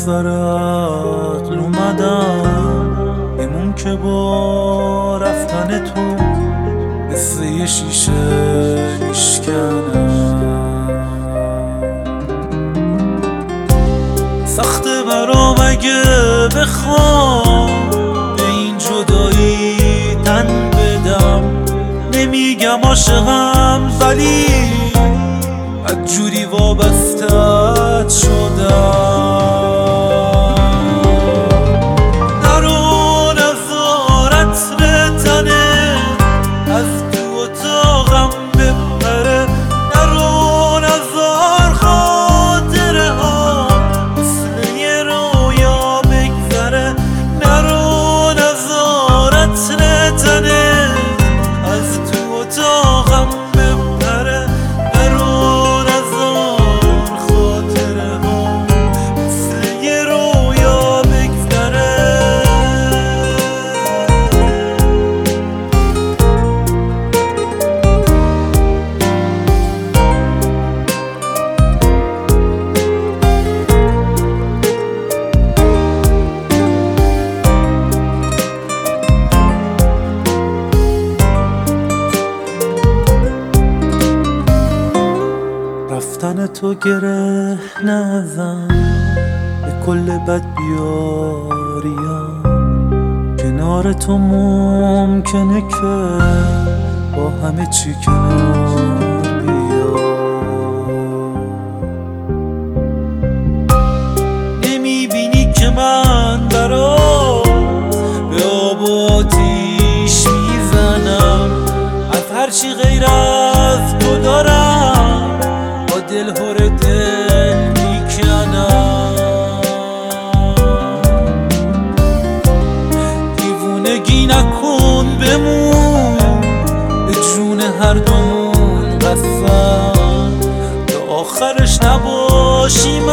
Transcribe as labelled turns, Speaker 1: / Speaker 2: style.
Speaker 1: سر عقل اومدم بمون که با رفتن تو مثل یه شیشه میشکنم. سخته برام اگه بخوام به این جدایی تن بدم، نمیگم عاشقم ولی بدجوری وابسته‌ات شدم. نرو نزارت بتنه از تو اتاقم بپره، نرو نزار خاطره ها مثل یه رویا بگذره، نرو نزارت بتنه از تو اتاقم بپره، نرو نزار خاطره ها مثل یه رویا بگذره. رفتن تو گره نزن به کل بد بیاریم، کنار تو ممکنه که با همه چی کنار بیام. نمیبینی که من برات به آب و آتیش میزنم، از هرچی غیر از تو دارم با دل هر دل میکنم. دیوونگی نکن بمون به جون هر دومون قسم، تا آخرش نباشیم